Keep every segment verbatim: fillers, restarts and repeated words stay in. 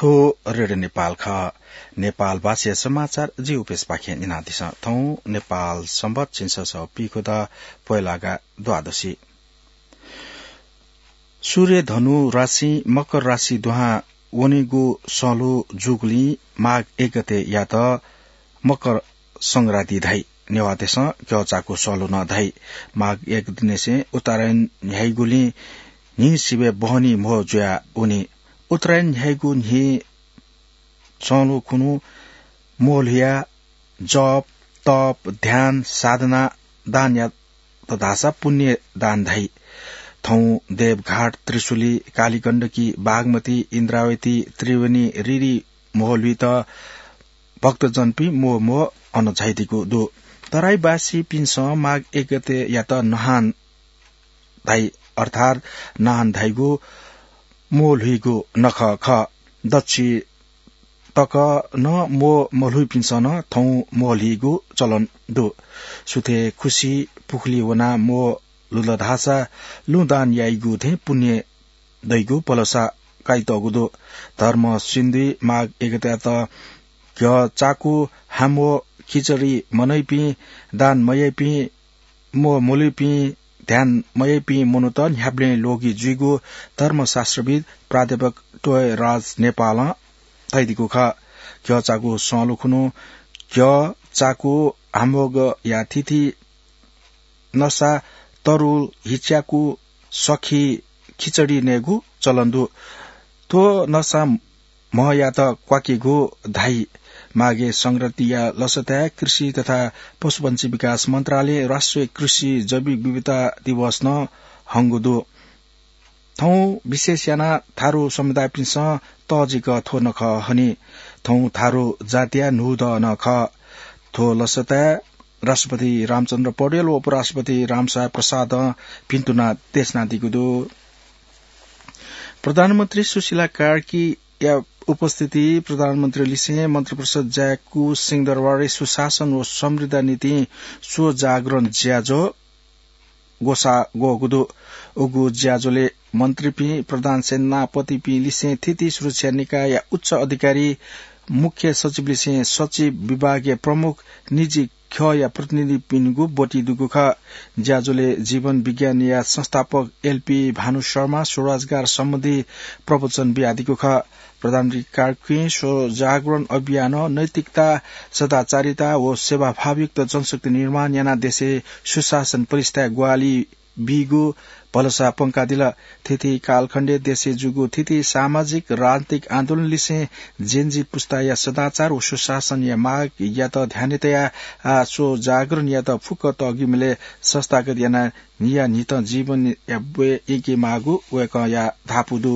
थो रेडियो नेपाल ख नेपाल भाषा समाचार जी उपेश पाखे निनादिस थौ नेपाल सम्बत छिन्स स पिखो द पहिलागा द्वादशी सूर्य धनु राशि मकर राशि दुहा वनेगु सलो जुगली माघ एक गते या त मकर संक्रान्ति धाई नेवातेस क्यचाको सलो न धाई माघ एक दिने से उत्तरायण ह्याइगुली नि सिबे बहनी मो जुया उनी उत्तरायण ह्याइगु नि सलो खुनु मोलिया जप तप ध्यान साधना दान या तथासा पुण्य दान धाई थौ देवघाट त्रिशुली कालीगण्डकी बागमती इन्द्रावती त्रिवेणी रिरी मोहलवी त भक्तजनपी मोह मोह अनझाइदिको दो तराईवासी पिन्स माघ एक गते या त नहान धाई अर्थात नहान धाइगो मोलहुइगो नख ख दक्षि तक न मो मोलहुइ पिन्स न थौ मोलहिगो चलन दो सुथे खुशी पुखली वना मो लुलधासा लुदान याइगु थे पुण्य दैगु पलसा काइतगु दो धर्म सिन्धी माघ एक गते त क्य चाकु हामो खिचडी मनैपी दान मयपी मो मोलिपी ध्यान मयपी मनुत ह्याब्ले लोगी जुइगु धर्मशास्त्रविद प्राध्यापक टोय राज नेपाल तैदिको ख क्य चाकु सलुखुनु क्य चाकु हामोग या थिथि नसा तरुल हिच्याकु सखी खिचडी नेगु चलन्दु तो नसा म या त क्वाकीगु धाई माघे संक्रान्ति या लसता कृषि तथा पशुपन्छी विकास मन्त्रालय राष्ट्रिय कृषि जैविक विविधता दिवस न हंगुदु थौ विशेष याना थारू समुदाय पिन्स तजिक थो नख हनी थौ थारू जातीय नुद नख थो लसता राष्ट्रपति रामचन्द्र पौडेल व उपराष्ट्रपति रामसाय प्रसाद पिन्तुना तेस्ना दिगुदु प्रधानमन्त्री सुशीला कार्की या उपस्थिति प्रधानमन्त्री लिसे मन्त्री परिषद ज्याकु सिंहदरबार सुशासन व समृद्ध नीति सो जागरण ज्याजो गोसा गोगुदु उगु ज्याजोले मन्त्री पि प्रधान सेनापति पि लिसे थिति सुरक्षा निकाय या उच्च अधिकारी मुख्य सचिव लिसे सचिव विभागीय प्रमुख निजी ख या प्रतिनिधि पिनगु बोटी दुगु ख ज्याजोले जीवन विज्ञान या संस्थापक एलपी भानु शर्मा स्वरोजगार सम्बन्धी प्रवचन बिआदिको ख प्रधानमन्त्री कार्की सो जागरण अभियान नैतिकता सदाचारिता व सेवाभावयुक्त जनशक्ति निर्माण याना देशे सुशासन परिस्था ग्वाली बिगु भलसा पंकादिल थिथि कालखण्डे देशे जुगु थिथि सामाजिक राजनीतिक आन्दोलन लिसे जेनजी पुस्ता या सदाचार व सुशासन या माग या त ध्यानतया सो जागरण या त फुक त अघि मिले संस्थागत याना निया नित जीवन या एके मागु वेक या धापुदु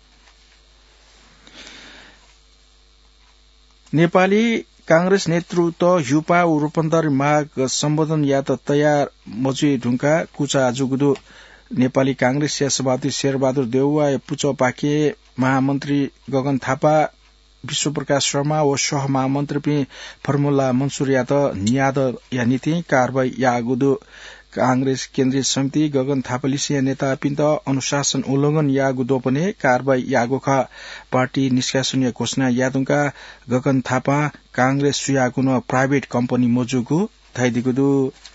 नेपाली कांग्रेस नेतृत्व युपा व रूपन्तर माग सम्बोधन या त तयार मजुई ढुंका कुचा जुगुदु नेपाली कांग्रेस या सभापति शेरबहादुर देउवा पुचो पाके महामन्त्री गगन थापा विश्वप्रकाश शर्मा व सह महामन्त्री पि फर्मुला मन्सुर या त नियाद या नीति कारबाही या गुदु कांग्रेस केन्द्रीय समिति गगन थापालिसिया नेता पिन्त अनुशासन उल्लंघन यागु दोपने कारबाही यागो ख पार्टी निष्कासन या घोषणा यादुङका गगन थापा कांग्रेस सुयागुन प्राइवेट कम्पनी मोजुगु थाइदिगुदु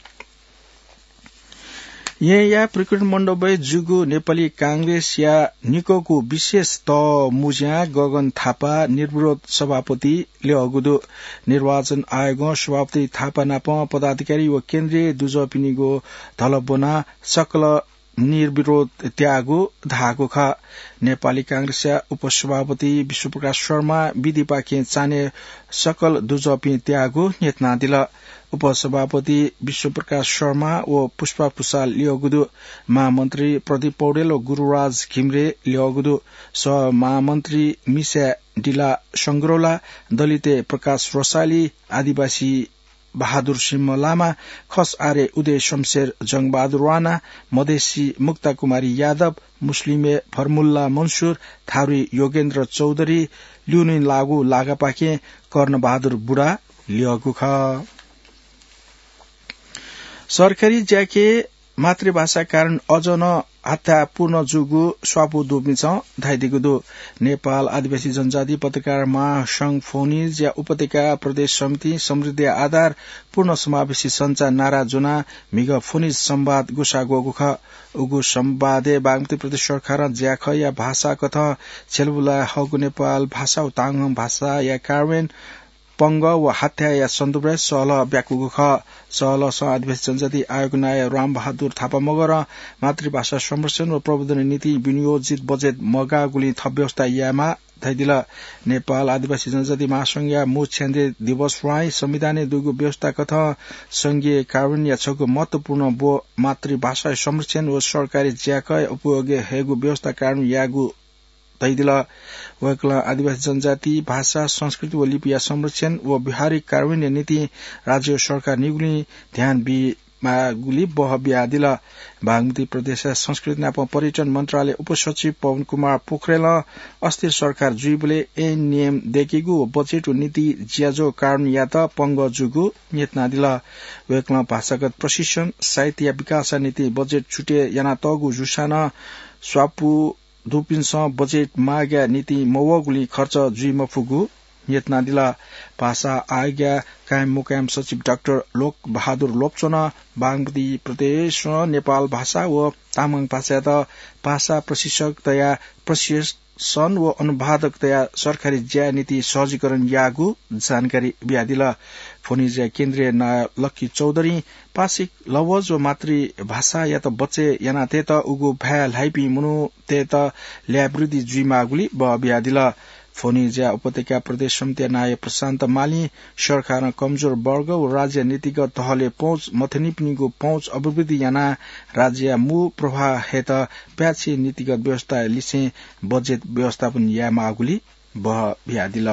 ये या प्रकृति मण्डपै जुगु नेपाली कांग्रेस या निकोको विशेष त मुज्या गगन थापा निर्विरोध सभापति ले अगुदु निर्वाचन आयोग सभापति थापा नाप पदाधिकारी व केन्द्रीय दुजपिनीगो धलबोना सकल निर्विरोध त्यागु धागु ख नेपाली कांग्रेस उपसभापति विश्वप्रकाश शर्मा विधि पाखे चाने सकल दुजपी त्यागु नेतना दिल उपसभापति विश्वप्रकाश शर्मा व पुष्पा पुसाल लियोगुदु महामन्त्री प्रदीप पौडेल व गुरूराज घिम्रे लियोगुदु सह महामन्त्री मिसा डिला संग्रोला दलिते प्रकाश रोसाली आदिवासी बहादुर सिंह लामा खस आरे उदय शमशेर जंगबहादुर राणा मधेसी मुक्ता कुमारी यादव मुस्लिमे फर्मुल्ला मंसूर थारू योगेन्द्र चौधरी ल्युनिन लागू लागापाखे कर्ण बहादुर बुढा लियोगु ख सरकारी ज्याके मातृभाषा कारण अझ न हत्या पूर्ण जुगु स्वापु दुपिन्छ धाइदिगुदु नेपाल आदिवासी जनजाति पत्रकार महासंघ फोनिज या उपत्यका प्रदेश समिति समृद्धि आधार पूर्ण समावेशी संचार नारा जुना मिग फोनिज संवाद गुसा गोगुख उगु संवादे बागमती प्रदेश सरकार ज्याख या भाषा कथ छेलबुला हगु नेपाल भाषा ताङ भाषा या कार्वेन पंग व हत्या या सन्दुब्रे सहल व्याकुगु ख सहल स आदिवासी जनजाति आयोग नाय राम बहादुर थापा मगर मातृभाषा संरक्षण व प्रबन्धन नीति विनियोजित बजेट मगा गुली थप व्यवस्था यामा थैदिल नेपाल आदिवासी जनजाति महासंघ या मुछ्यान्दे दिवस राई संविधान दुगु व्यवस्था कथ संघीय कार्यान्वयन या छगु महत्वपूर्ण बो मातृभाषा संरक्षण व सरकारी ज्याक उपयोग हेगु व्यवस्था कारण यागु तैदिल वकला आदिवासी जनजाति भाषा संस्कृति व लिपिया संरक्षण व व्यावहारिक कार्यान्वयन नीति राज्य सरकार निगुली ध्यान बिमागुली बह बियादिल बागमती प्रदेश संस्कृति नाप पर्यटन मन्त्रालय उपसचिव पवन कुमार पोखरेल अस्थिर सरकार जुइबले ए नियम देखिगु बजेट नीति ज्याजो कारण या त पंग जुगु नेतना दिल वकला भाषागत प्रशिक्षण साहित्य विकास नीति बजेट छुटे याना तगु जुसाना स्वापु दुपिन्स बजेट माग्या नीति मवगुली खर्च जुइ मफुगु यत्ना दिला भाषा आज्ञा कायम मुकायम सचिव डाक्टर लोक बहादुर लोप्चोना बागमती प्रदेश नेपाल भाषा व तामाङ भाषा त भाषा प्रशिक्षकतया प्रशिक्षण व अनुवादकतया सरकारी ज्या नीति सहजीकरण यागु जानकारी बियादिला फोनिज केन्द्रीय नायक लक्की चौधरी पासिक लवज व मातृभाषा या त बच्चे याना ते त उगु भ्या लाइपी मुनु ते त ल्यावृद्धि जुइमागुली ब बियादिला फोनिजा उपत्यका प्रदेश समिति नाय प्रशान्त माली सरकार कमजोर वर्ग व राज्य नीतिगत तहले पहुँच मथनिपनिको पहुँच अभिवृद्धि याना राज्य मु प्रवाह हेत प्याछि नीतिगत व्यवस्था लिसे बजेट व्यवस्थापन या मागुली बह भ्यादिल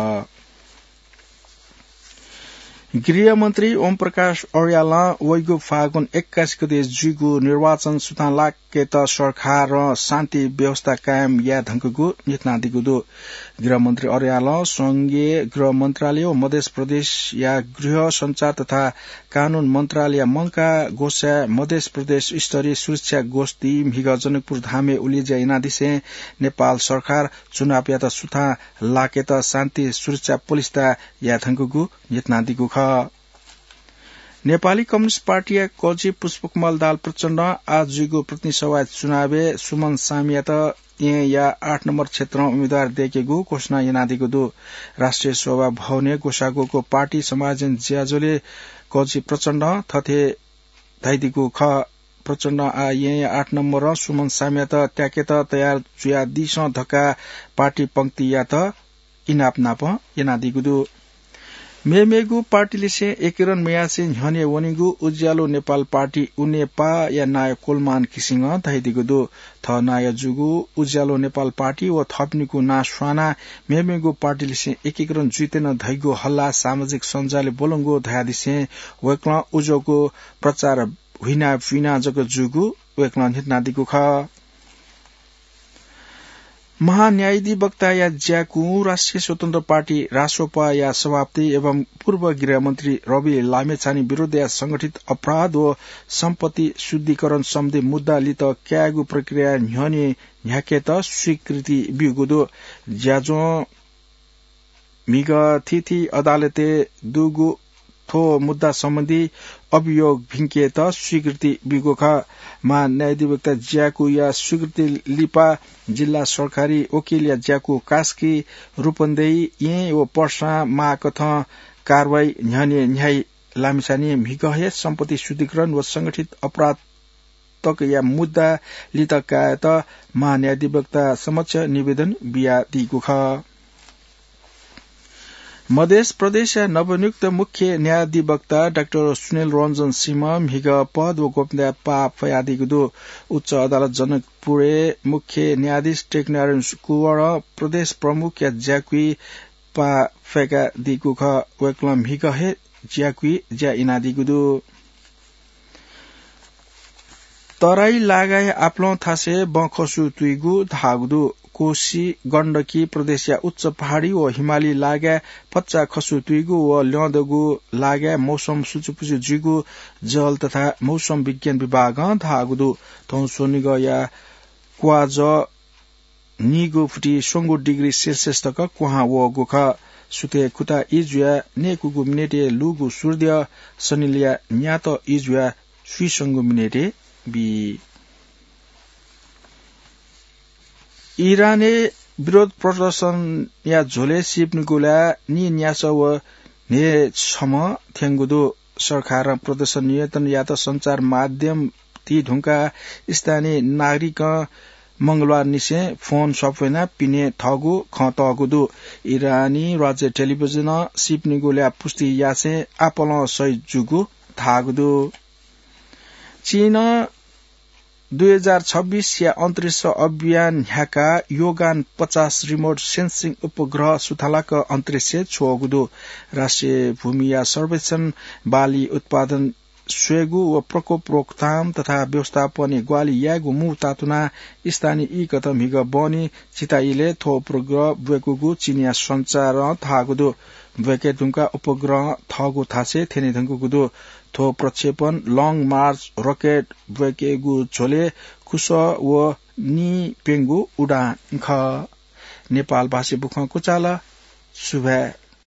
गृहमन्त्री ओम प्रकाश अर्याला वैगु फागुन एक्काइस गते जुगु निर्वाचन सुता लाके त सरकार र शान्ति व्यवस्था कायम या धंकगु नितना दिगुदु गृहमन्त्री अर्याला संघीय गृह मन्त्रालय मध्य प्रदेश या गृह संचार तथा कानून मन्त्रालय मंका गोसा मध्य प्रदेश स्तरीय सुरक्षा गोष्ठी हिग जनकपुर धामे उलिजा इनादिसे नेपाल सरकार चुनाव या त सुता लाके त शान्ति सुरक्षा पुलिसता या धंकगु नितना दिगु ख नेपाली कम्युनिस्ट पार्टी कोची पुष्पकमल दाल प्रचण्ड आज जुगो प्रतिनिधि सभा चुनावे सुमन सामिया त या आठ नम्बर क्षेत्र उम्मेद्वार देखेको घोषणा यनादिको दो राष्ट्रिय सभा भवने गोसागोको पार्टी समाजन ज्याजोले कोची प्रचण्ड थथे धाइदिको ख प्रचण्ड आ या आठ नम्बर र सुमन सामिया त ट्याके त तयार जुया दिस धक्का पार्टी पंक्ति या त इनाप नाप यनादिको दो मेमेगु पार्टीले से एकिरन मेयासे झने वनिगु उज्यालो नेपाल पार्टी उनेपा या नाय कोलमान किसिंग धाइदिगु दो थ नाय जुगु उज्यालो नेपाल पार्टी व थप्निकु नास्वाना मेमेगु पार्टीले से एकीकरण जुइतेन धैगु हल्ला सामाजिक सञ्जालले बोलंगो धादिसे वेक्ला उजोको प्रचार हुइना फिना जग जुगु वेक्ला हितनादिगु ख महान्यायाधिवक्ता या ज्याकु राष्ट्रिय स्वतन्त्र पार्टी रासोपा या सभापति एवं पूर्व गृहमन्त्री रवि लामेछाने विरूद्ध या संगठित अपराध व सम्पत्ति शुद्धिकरण सम्बन्धी मुद्दा लित क्यागु प्रक्रिया न्ह्यने न्याकेत स्वीकृति बिगुदो ज्याजो मिग थिथि अदालते दुगु थो मुद्दा सम्बन्धी अभियोग भिंके त स्वीकृति बिगोख मा न्यायाधिवक्ता ज्याकु या स्वीकृति लिपा जिल्ला सरकारी वकिल या ज्याकु कास्की रूपन्देही ये व पर्सा मा कथ कारवाही न्याय न्याय लामिसानी मिगहे सम्पत्ति शुद्धिकरण व संगठित अपराध तक या मुद्दा लितका त मा न्यायाधिवक्ता समक्ष निवेदन बिया दिगु ख मध्य प्रदेश नवनियुक्त मुख्य न्यायाधिवक्ता डाक्टर सुनील रंजन सिंह हिग पद व गोपनीयता पाप फयादिगु उच्च अदालत जनकपुरे मुख्य न्यायाधीश टेकनारायण कुवर प्रदेश प्रमुख या ज्याकुई पा फेका दिगु ख वेक्लम हिग हे ज्याकुई ज्या इनादिगु तराई लागाई आप्लो थासे बखसु तुइगु धागदु कोशी गण्डकी प्रदेश या उच्च पहाड़ी व हिमाली लागे पच्चा खसु तुइगु व ल्यदगु लागे मौसम सुचुपुचु जिगु जल तथा मौसम विज्ञान विभाग धागदु तौसोनिग या क्वाज निगु फुटी सोंगु डिग्री सेल्सियस तक कुहा व गुख सुते कुता इजुया नेकुगु मिनेटे लुगु सूर्य सनिलिया न्यात इजुया सुइसंगु मिनेटे बी इराने विरोध प्रदर्शन या झोले सिप्नुगुला नि न्यास व ने छम थेंगुदु सरकार प्रदर्शन नियन्त्रण या त संचार माध्यम ती ढुंका स्थानीय नागरिक मंगलबार निसे फोन सफेना पिने थगु खतगुदु इरानी राज्य टेलिभिजन सिप्नुगुला पुस्ति यासे आपल सय जुगु थागुदु चीन दुई हजार छब्बीस या अन्तरिक्ष अभियान ह्याका योगान पचास रिमोट सेन्सिङ उपग्रह सुथलाक अन्तरिक्ष छोगुदु राष्ट्रिय भूमि या सर्वेक्षण बाली उत्पादन स्वेगु व प्रकोप रोकथाम तथा व्यवस्थापन ग्वाली यागु मु तातुना स्थानीय ई कतम हिग बनी चिताइले थो उपग्रह बेकुगु चिनिया संचार थागुदु बेके दुंका उपग्रह थगु थासे थेने धंगुगुदु थो प्रक्षेपण लङ मार्च रकेट बेकेगु झोले खुस व नि पेंगु उडान ख नेपाल भाषी बुख कुचाला सुभे